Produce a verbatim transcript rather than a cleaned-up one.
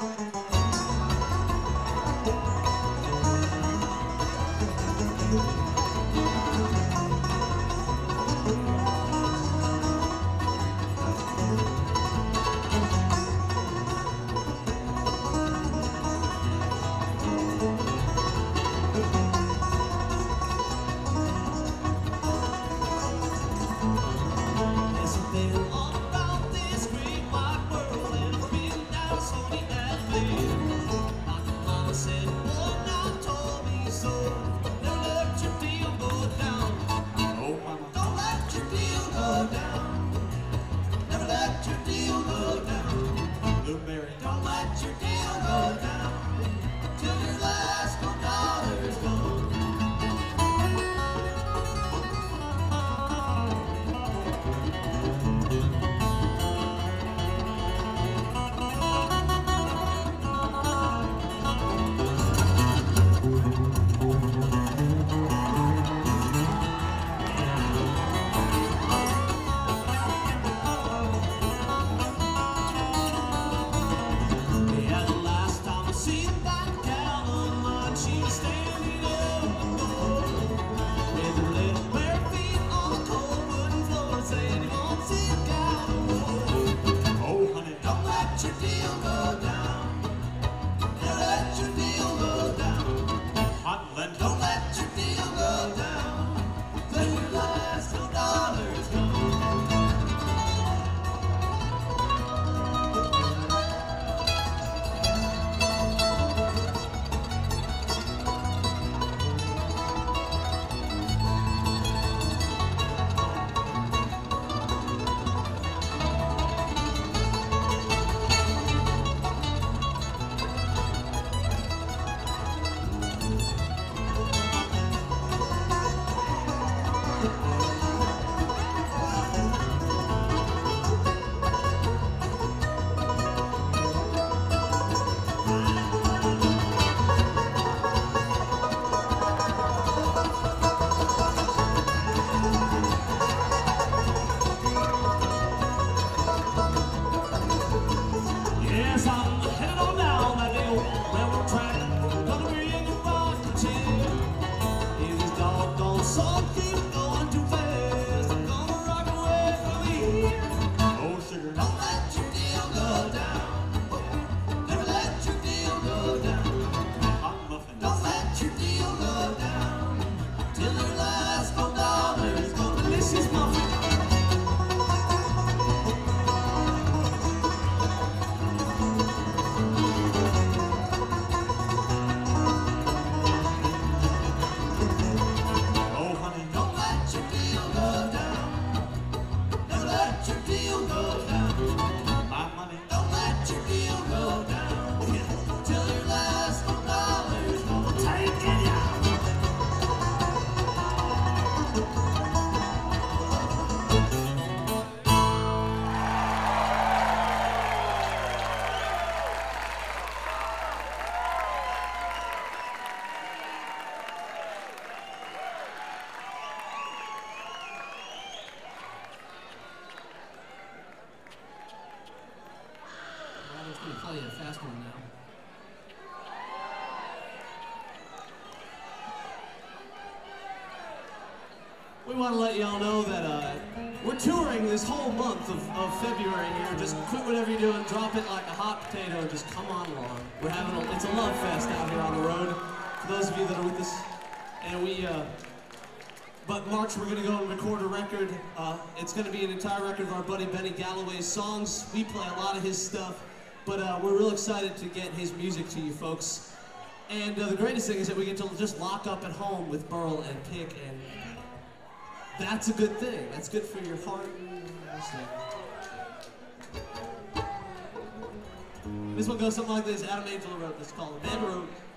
Play a fast one now. We want to let y'all know that uh, we're touring this whole month of, of February here. Just quit whatever you're doing, drop it like a hot potato, and just come on along. We're having a, it's a love fest out here on the road for those of you that are with us. And we, uh, but March we're gonna go and record a record. Uh, it's gonna be an entire record of our buddy Benny Galloway's songs. We play a lot of his stuff. But uh, we're real excited to get his music to you folks. And uh, the greatest thing is that we get to just lock up at home with Burl and Pick, and that's a good thing. That's good for your heart. This one goes something like this. Adam Angel wrote this, called Man Road.